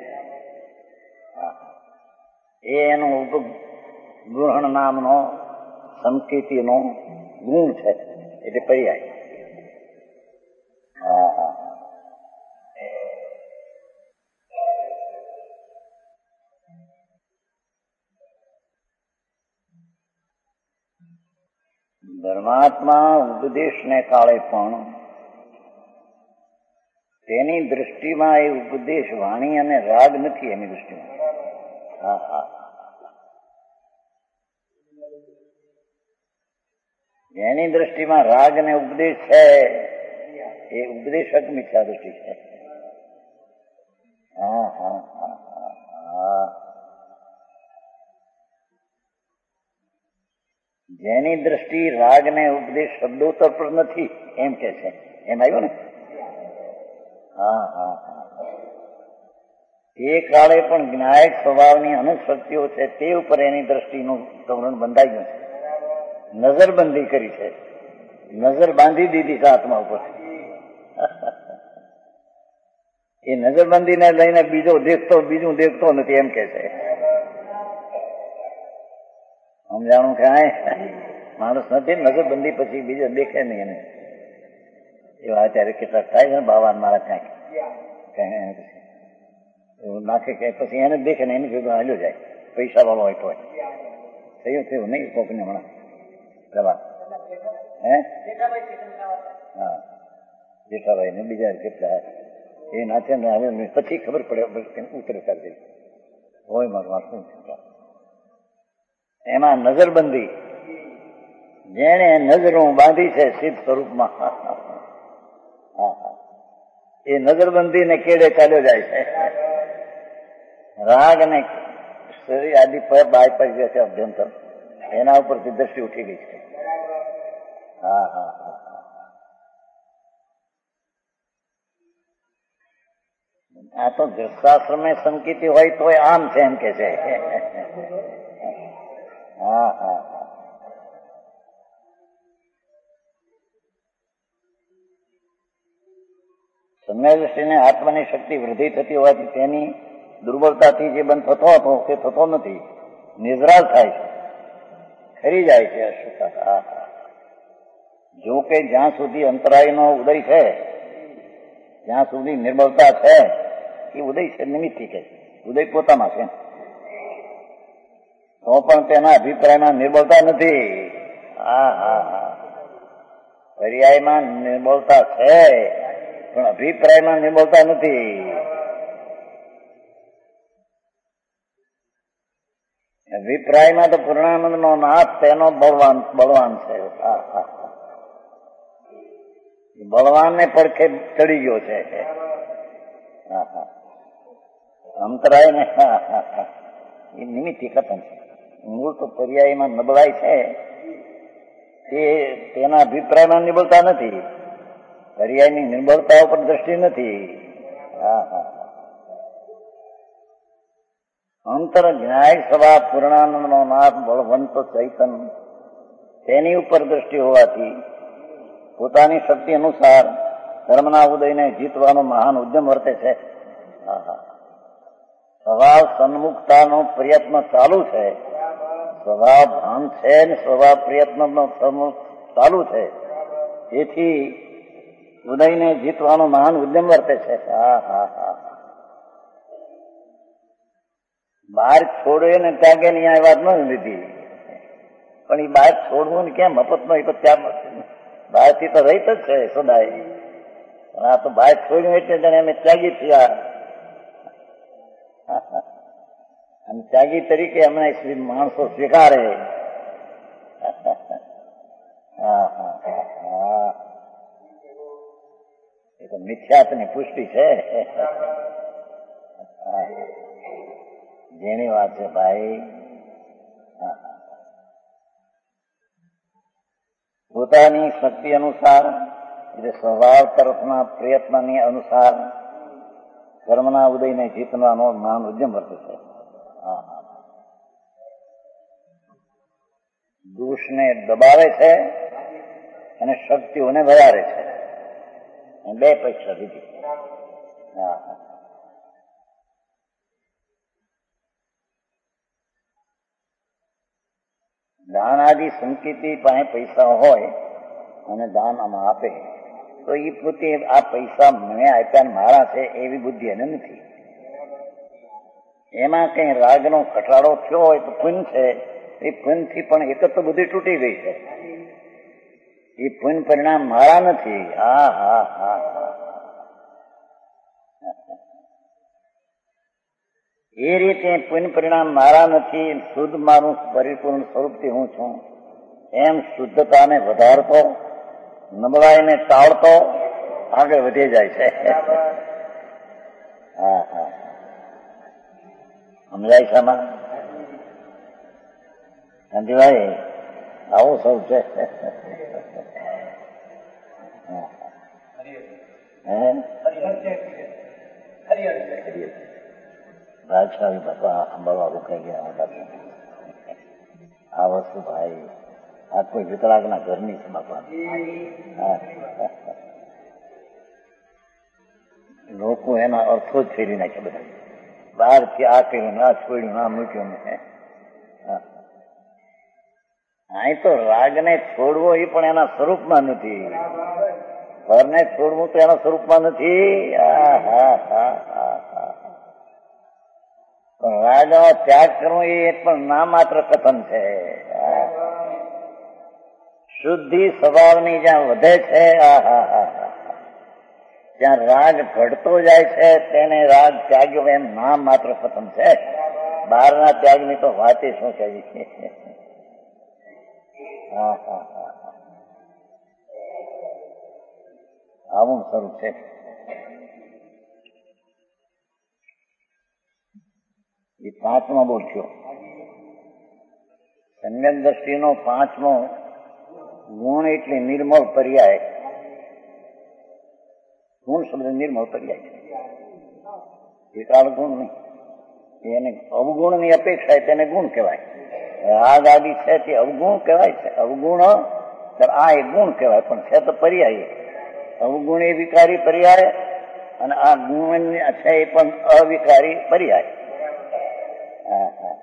Speaker 1: એ એનો ઉપગુણ નામનો સંકેતીનો ગુણ છે, એટલે પર્યાય. હા હા ધર્માત્મા ઉપદેશને કાળે પણ તેની દૃષ્ટિમાં એ ઉપદેશ વાણી અને રાગ નથી. એની દૃષ્ટિમાં હા હા એની દૃષ્ટિમાં રાગ અને ઉપદેશ છે, એ ઉપદેશક મિથ્યા દૃષ્ટિ છે. હા હા હા હા જેની દ્રષ્ટિ રાગ ને ઉપદેશ શબ્દોત્તર પર નથી એમ કે છે. એમ આવ્યું ને? હા હા હા તે કાળે પણ જ્ઞાયક સ્વભાવની અનુશક્તિઓ છે તે ઉપર એની દ્રષ્ટિનું કવરણ બંધાઈ ગયું છે. નજરબંધી કરી છે, નજર બાંધી દીધી છે આત્મા ઉપર. એ નજરબંધીને લઈને બીજો દેખતો બીજું દેખતો નથી એમ કે છે. સમજાણું કે માણસ નથી નજરબંધી પછી બીજો દેખે નહીં એને. એવા અત્યારે કેટલાક થાય છે ને બાવા મારા કાંઈક એવું નાખે કે પછી એને દેખે ને એની ભેગો હાલ્યો જાય. પૈસા વાળો હોય તો થયું થયું નહીં કોકને હમણાં દવા હે હા જેઠાભાઈ ને બીજા કેટલા એ નાચે ને હવે પછી ખબર પડે ઉતરે કરી હોય મારું શું એમાં નજરબંધી જેને નજરો બાંધી છે સિદ્ધ સ્વરૂપમાં એ નજરબંધી ને કેડે ચાલ્યો જાય છે. રાગ ને શરીર આદિ પર બાય પડી ગયા છે અભ્યંતર, એના ઉપરથી દ્રષ્ટિ ઉઠી ગઈ છે. હા હા હા આ તો ગૃહસ્થાશ્રમે સંકેતી હોય તો આમ છે એમ કે છે. હા હા હા સમ્યક દ્રષ્ટિને આત્માની શક્તિ વૃદ્ધિ થતી હોવાથી તેની દુર્બળતાથી જે બંધ થતો હતો તે થતો નથી, નિદ્રાલ થાય છે, ખરી જાય છે. હા હા જો કે જ્યાં સુધી અંતરાયનો ઉદય છે, જ્યાં સુધી નિર્બળતા છે એ ઉદય છે નિમિત્તિ કે ઉદય પોતામાં છે, તો પણ તેના અભિપ્રાયમાં નિર્બળતા નથી. હા હા હા પર્યાયમાં નિર્બળતા છે પણ અભિપ્રાયમાં નિર્બળતા નથી. અભિપ્રાયમાં તો પૂર્ણાનંદ નો નાથ તેનો બળવાન બળવાન છે. હા હા બળવાન ને પડખે ચડી ગયો છે. હા હા અંતરાય ને એ નિમિત્તિ કથન છે. મૂળ તો પર્યાયમાં નબળાઈ છે તે તેના અભિપ્રાયમાં નિબળતા નથી, પર્યાયની નિર્બળતા ઉપર દ્રષ્ટિ નથી. હા હા અંતર જ્ઞાય સભા પૂર્ણાનંદ નો નાથ બળવંત ચૈતન તેની ઉપર દ્રષ્ટિ હોવાથી પોતાની શક્તિ અનુસાર ધર્મના ઉદયને જીતવાનો મહાન ઉદ્યમ વર્તે છે. સ્વભાવ સન્મુખતાનો પ્રયત્ન ચાલુ છે, સ્વભાવ ભાન છે ને સ્વભાવ પ્રયત્ન ચાલુ છે, તેથી ઉદયને જીતવાનો મહાન ઉદ્યમ વર્તે છે. હા હા હા બહાર છોડે ને ત્યાગે ની આ વાત ન લીધી, પણ એ બહાર છોડવું ને ક્યાં મફત નો એ તો ત્યાં બહાર થી તો રહીત જ છે સદાય, પણ આ તો બહાર છોડ્યું એટલે જણે અમે ત્યાગી થયા અને ત્યાગી તરીકે અમને માણસો સ્વીકારે. હા હા હા એ તો મિથ્યાત્વની પુષ્ટિ છે. જેની વાત છે ભાઈ. પોતાની શક્તિ અનુસાર એટલે સ્વભાવ તરફના પ્રયત્નની અનુસાર કર્મના ઉદયને જીતવાનો મહાન ઉદ્યમ વર્તે છે. દોષને દબાવે છે અને શક્તિઓને વધારે છે. બે પરીક્ષા લીધી. હા દાન આદિ સંકેતી પાસે પૈસા હોય અને દાન આમાં આપે તો એ પોતે આ પૈસા મને આપ્યા મારા છે એવી બુદ્ધિ એને નથી. એમાં કઈ રાગનો કટાળો થયો હોય તો પુન છે, એ પુનથી પણ એક તો બધી તૂટી ગઈ છે. એ પુન પરિણામ મારા નથી. હા હા હા એ રીતે પુન પરિણામ મારા નથી, શુદ્ધ મારું પરિપૂર્ણ સ્વરૂપથી હું છું એમ શુદ્ધતાને વધારતો, નબળાઈને ટાળતો આગળ વધી જાય છે. હા હા સમજાય છે આમાં સંજીભાઈ? આવું સૌ છે. રાજશાહી બાપા અંબાવા રોકાઈ ગયા. આ વસ્તુ ભાઈ આ કોઈ વિકલાંગના ઘરની છે બાપા. લોકો એના અર્થો જ ફેરી નાખે બધા. બહારથી આ કર્યું, ના છોડ્યું, ના મૂક્યું. અહીં તો રાગને છોડવો એ પણ એના સ્વરૂપમાં નથી, ઘરને છોડવું તો એના સ્વરૂપમાં નથી. હા હા હા હા હા પણ રાગનો ત્યાગ કરવો એ પણ ના માત્ર કથન છે. શુદ્ધિ સ્વભાવની જ્યાં વધે છે, આ હા હા હા જ્યાં રાગ ઘટતો જાય છે તેને રાગ ત્યાગ્યો એમ નામ માત્ર કથન છે. બહારના ત્યાગની તો વાત શું કહી. હા હા હા આવું સ્વરૂપ છે. એ પાંચમો બોલશો સમ્યક દ્રષ્ટિનો પાંચમો ગુણ એટલે નિર્મળ પર્યાય. ગુણ શબ્દ નિર્મળ પર્યાય છે, એકાળ ગુણ નહીં. એને અવગુણની અપેક્ષા તેને ગુણ કહેવાય. રાગ આદિ છે તે અવગુણ કહેવાય છે. અવગુણ આ એ ગુણ કહેવાય પણ છે તો પર્યાય. અવગુણ એ વિકારી પર્યાય અને આ ગુણ છે એ પણ અવિકારી પર્યાય. હા હા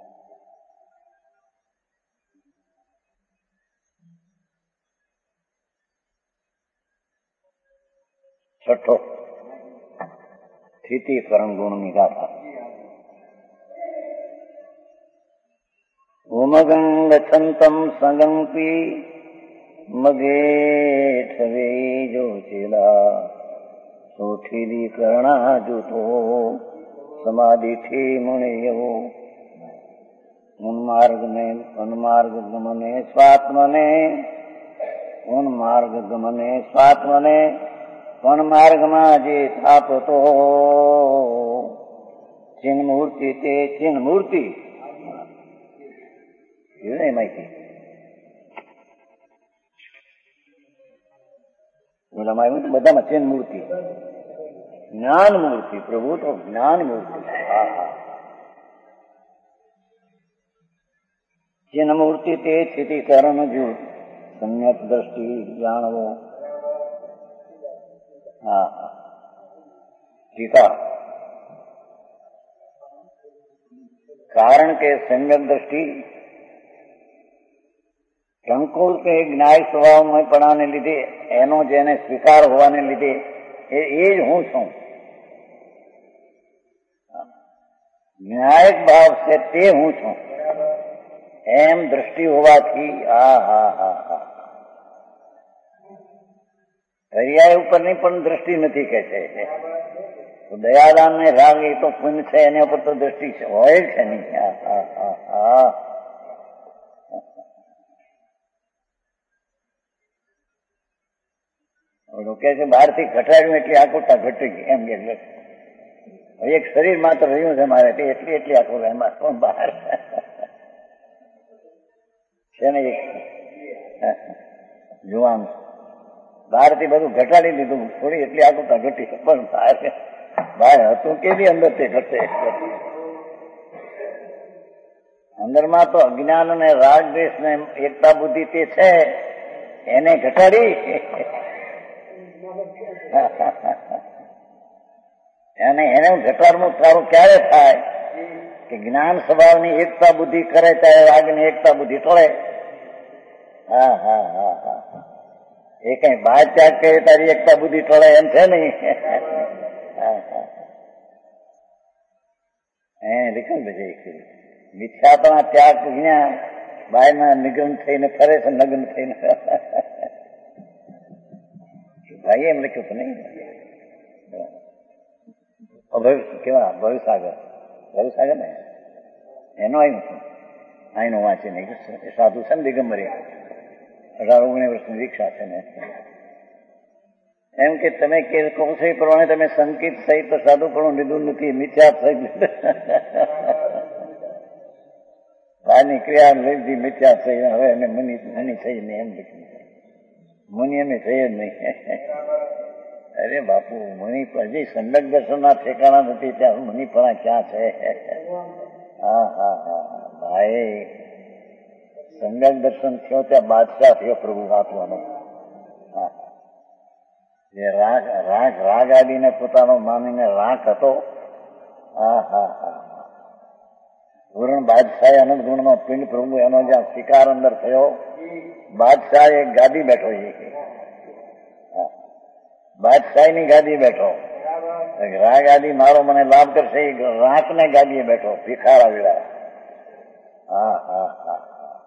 Speaker 1: છઠ્ઠો સ્થિતિકરણ ગુણની ગાથા. ઉમગં ગચ્છન્તં સંગંપી મગે ઠવે જોચિલા સોઠીલી કર્ણા જૂતો સમાધિથી મુનિયો ઉન્માર્ગ ને ઉન્માર્ગ ગમને સ્વાત્મને કોણ માર્ગ ગમને સ્વાત્મને કોણ માર્ગમાં જે થાપતો ચિન્હ મૂર્તિ તે ચિન્હ મૂર્તિ માહિતી બોલામાં આવ્યું બધામાં ચિન્હ મૂર્તિ જ્ઞાન મૂર્તિ પ્રભુ તો જ્ઞાન મૂર્તિ હા હા ચિન્હ મૂર્તિ તે સ્થિતિ કરણ જો સમ્યક દ્રષ્ટિ જાણવો હા હા ટીકા કારણ કે સમ્યક દ્રષ્ટિ સંકોચ કે જ્ઞાય સ્વભાવમાં પણાને લીધે એનો જેને સ્વીકાર હોવાને લીધે એ જ હું છું. ન્યાયિક ભાવ છે તે હું છું એમ દ્રષ્ટિ હોવાથી હા હા હા હા પર્યાય ઉપરની પણ દ્રષ્ટિ નથી કે છે. દયાદાન ને રાગ એ તો પુણ્ય છે એના ઉપર તો દ્રષ્ટિ હોય જ છે નહીં. હા હા હા હા કે છે બહારથી ઘટાડ્યું એટલી આકુરતા ઘટી ગઈ એમ કે એક શરીર માત્ર રહ્યું છે મારે એટલી એટલી આકુરતા એમાં કોણ બહાર છે ને એક જુવાન બહારથી બધું ઘટાડી દીધું થોડી એટલી આકુરતા ઘટી પણ બહાર બહાર હતું કેવી અંદર તે ઘટે અંદરમાં તો અજ્ઞાન અને રાગ દ્વેષ ને એકતા બુદ્ધિ તે છે એને ઘટાડી એને એને ઘટાડવું તારું ક્યારે થાય કે જ્ઞાન સ્વભાવની એકતા બુદ્ધિ કરે ત્યારે રાગની એકતા બુદ્ધિ ટળે. હા હા હા હા એ કઈ બાદ ત્યાગ કરે તારી એકતા બુદ્ધિ ટળે એમ છે નહી. હા હા એ લીખન ભજે મિથ્યાપણા ત્યાગ વિના બાયમાં નિગમ થઈને ફરે છે નગ્ન થઈને. ભાઈ એમ લખ્યું તો નહીં કેવા ભવિસાગર ભવિસાગર ને એનો આવ્યું હતું આઈનું વાંચી નહીં સાધુ છે ને દિગંબરી અઢાર ઓગણીસ વર્ષની દીક્ષા છે ને એમ કે તમે કહો છો એ પ્રમાણે તમે સંકિત સહિત તો સાધુ પણ લીધું નથી મિથ્યા સહિત બહારની ક્રિયા લીધી મિથ્યા થઈ હવે અમે મુનિ મુનિ થઈ નહીં એમ લખ્યું મુનિ અમે થઈ જ નહીં. અરે બાપુ મુનિ હજી સંડક દર્શન ના ઠેકાણા નથી ત્યાં મુનિપણા ક્યાં છે. હા હા હા ભાઈ સંડક દર્શન થયો ત્યાં બાદશાહ થયો પ્રભુ આપવાનો. હા જે રાગ રાગ રાગ આદિને પોતાનો માનીને રાગ હતો. હા હા હા પૂર્ણ બાદશાહ અનંત ગુણનો પિંડ પ્રભુ એનો જ્યાં શિકાર અંદર થયો બાદશાહ એક ગાદી બેઠો છે બાદશાહી ની ગાદી બેઠો રાગ આદિ મારો મને લાભ કરશે રાખ ને ગાદીએ બેઠો ભિખારા વેળા. હા હા હા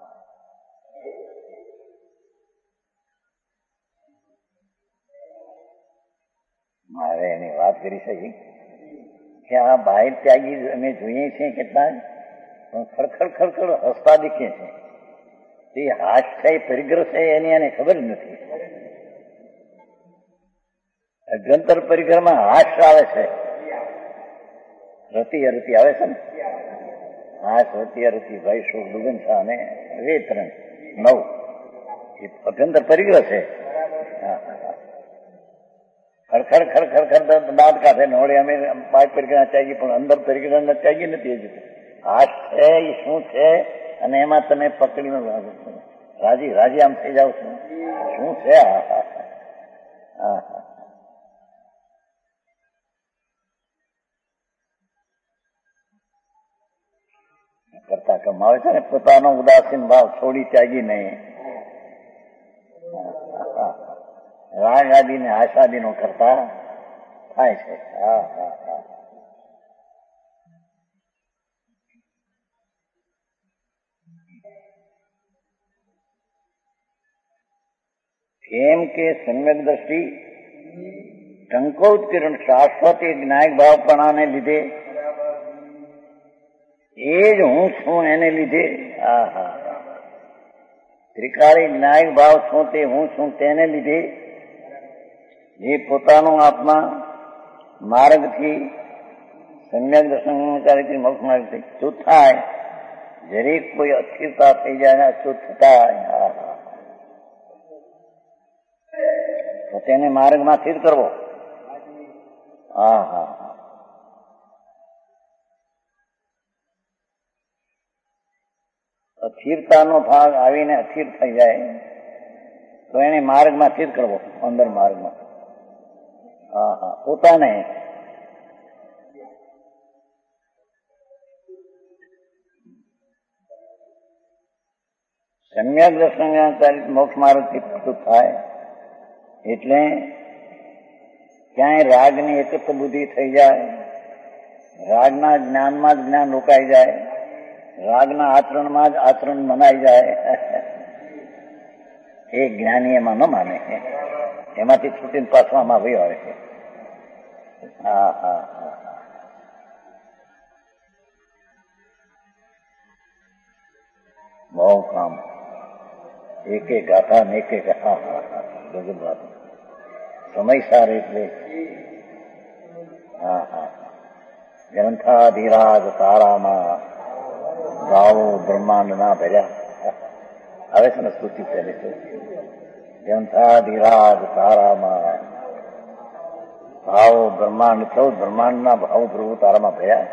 Speaker 1: મારે એની વાત કરી શકી કે આ બહાર ત્યાગી અમે જોઈએ છીએ કેટલા પણ ખડખડ ખડખડ હસતા દીખીએ છીએ. તે હાથ છે પરિગ્રહ છે એની એને ખબર જ નથી. અભ્યંતર પરિક્રમા હાથ આવે છે રતિ અરતિ આવે છે ને હાથ રતિ અરતિ ભાઈ શોક દુગન શાહ અને વેતરણ નવ એ અભ્યંતર પરિગ્રહ છે. ખડખડ ખડખડ ખડ દાંત કાઢે ને વળે અમે બાય પરિક્રમા ત્યાગી પણ અંદર પરિક્રમા ત્યાગી નથી હજી. હાથ છે એ શું છે અને એમાં તમે પકડીને રાજી રાજી આમ થઈ જાવ છો શું છે. હા હા હા હા કરતા કમાવે છે ને પોતાનો ઉદાસીન ભાવ છોડી ત્યાગી નહીં. રાગ આદિ ને આશાદી નો કરતા થાય છે. હા હા હા કેમ કે સમ્યક દ્રષ્ટિ ટંકોત કિરણ શાશ્વત જ્ઞાયક ભાવપણાને લીધે એ જ હું છું એને લીધે હા હા ત્રિકાળી જ્ઞાયક ભાવ છું તે હું છું તેને લીધે જે પોતાનો આત્મા માર્ગથી સમ્યક દર્શનથી મોક્ષ માર્ગથી અચ્યુત થાય, જરીક કોઈ અસ્થિરતા થઈ જાય ને અચ્યુત થાય તો તેને માર્ગમાં સ્થિર કરવો. હા હા અસ્થિરતાનો ભાગ આવીને અસ્થિર થઈ જાય તો એને માર્ગમાં સ્થિર કરવો, અંદર માર્ગમાં. હા હા પોતાને સમ્યક દર્શન મોક્ષ માર્ગથી પ્રસ્તુત થાય એટલે ક્યાંય રાગની એકત્ર બુદ્ધિ થઈ જાય, રાગના જ્ઞાનમાં જ જ્ઞાન રોકાઈ જાય, રાગના આચરણમાં જ આચરણ મનાઈ જાય. એ જ્ઞાની એમાં ન માને, એમાંથી છૂટીને પાછવામાં ભાઈ આવે છે. હા હા હા બહુ કામ, એક એક ગાથા ને એક એક. હા હા હા ગજબ વાત. સમય સાર એટલે હા હા ગ્રંથાધિરાજ તારામાં ગાવો બ્રહ્માંડ ના ભર્યા. આવે છે ને સ્તુતિ પહેલે તો ગ્રંથાધિરાજ તારામાં ભાવ બ્રહ્માંડ, ચૌદ બ્રહ્માંડ ના ભાવ પ્રભુ તારામાં ભર્યા.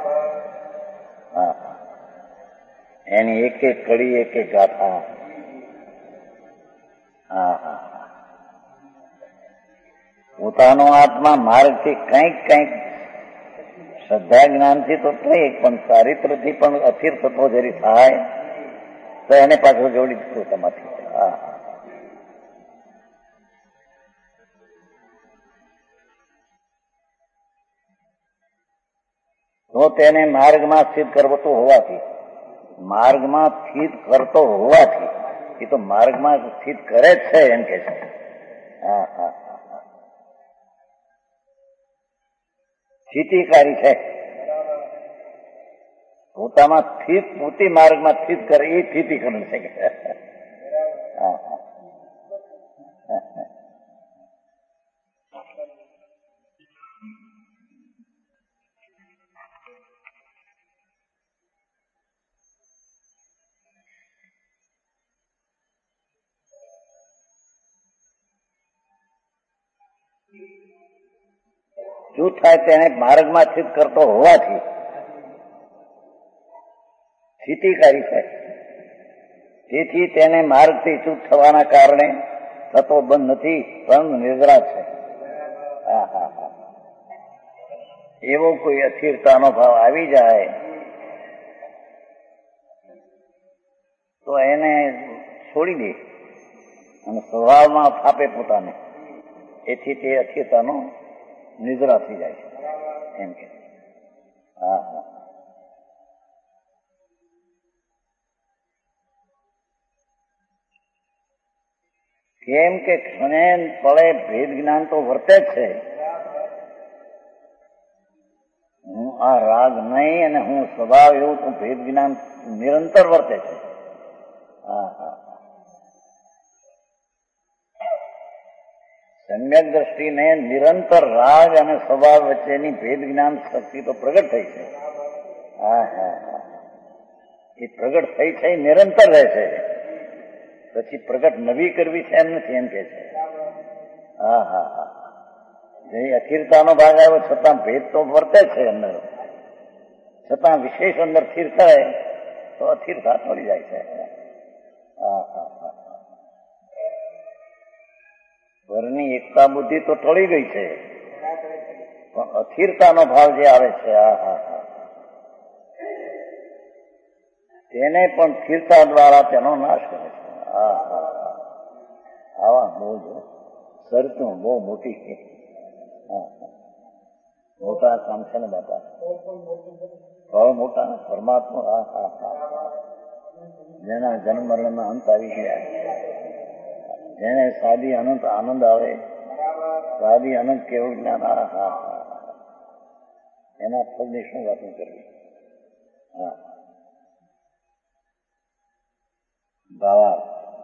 Speaker 1: હા એની એક એક કડી એક એક ગાથા. હા હા પોતાનો આત્મા માર્ગથી કંઈક કંઈક શ્રદ્ધા જ્ઞાનથી તો કંઈક પણ ચારિત્રથી પણ અસ્થિર થતો જરી થાય તો એને પાછળ જોડી દીધું તમાથી. હા તો તેને માર્ગમાં સ્થિત કરતો હોવાથી, માર્ગમાં સ્થિત કરતો હોવાથી એ તો માર્ગમાં સ્થિત કરે જ છે એમ કે છે. હા હા સ્થિતિકારી છે, પોતામાં સ્થિત પોતે માર્ગમાં સ્થિત કરે એ સ્થિતિકરણ છે. હા હા શું થાય તેને માર્ગમાં સ્થિત કરતો હોવાથી સ્થિતિકારી છે. તેથી તેને માર્ગથી ચૂક થવાના કારણે થતો બંધ નથી, પણ નિદ્રા છે. હા હા હા એવો કોઈ અસ્થિરતાનો ભાવ આવી જાય તો એને છોડી દે અને સ્વભાવમાં થાપે પોતાને. એથી તે અસ્થિરતાનો નિદ્રા થઈ જાય છે એમ કે. હા હા કેમ કે ક્ષણે પળે ભેદ જ્ઞાન તો વર્તે જ છે. હું આ રાગ નહીં અને હું સ્વભાવ એવું તો ભેદ જ્ઞાન નિરંતર વર્તે છે. હા હા સમ્યક દ્રષ્ટિને નિરંતર રાગ અને સ્વભાવ વચ્ચેની ભેદ જ્ઞાન શક્તિ તો પ્રગટ થઈ છે. હા હા હા એ પ્રગટ થઈ છે, નિરંતર રહે છે. પછી પ્રગટ નવી કરવી છે એમ નથી એમ કે છે. હા હા હા જે અસ્થિરતાનો ભાગ આવ્યો છતાં ભેદ તો વર્તે છે અંદર, છતાં વિશેષ અંદર સ્થિર થાય તો અસ્થિરતા પડી જાય છે. હા હા હા ઘરની એકતા બુદ્ધિ તો ટળી ગઈ છે, પણ અસ્થિરતાનો ભાવ જે આવે છે હા હા હા તેને પણ સ્થિરતા દ્વારા તેનો નાશ કરે છે. હા હા હા આવા બહુ શરતું બહુ મોટી છે. હા મોટા કામ છે ને બાપા, બહુ મોટા પરમાત્મા. હા હા હા જેના જન્મ મરણના અંત આવી ગયા, જેને સાદી અનંત આનંદ આવે, સાદી અનંત કેવું જ્ઞાન. હા હા હા એના ફળની શું વાતો કરવી. હા બાવા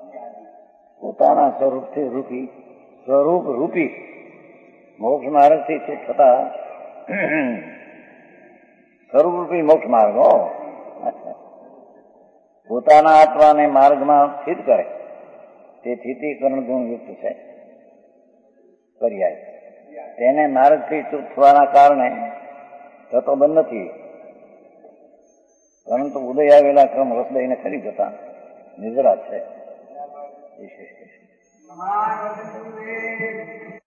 Speaker 1: પોતાના સ્વરૂપથી રૂપી સ્વરૂપ રૂપી મોક્ષ માર્ગથી ચૂત થતા સ્વરૂપ રૂપી મોક્ષ માર્ગ હો પોતાના આત્માને માર્ગમાં સ્થિત કરે તે સ્થિતિકરણ ગુણયુક્ત છે. પર્યાય તેને માર્ગથી ચૂત થવાના કારણે થતો બંધ નથી, પરંતુ ઉદય આવેલા ક્રમ રસદઈને ખરી જતા નિદ્રા છે. વિશેષ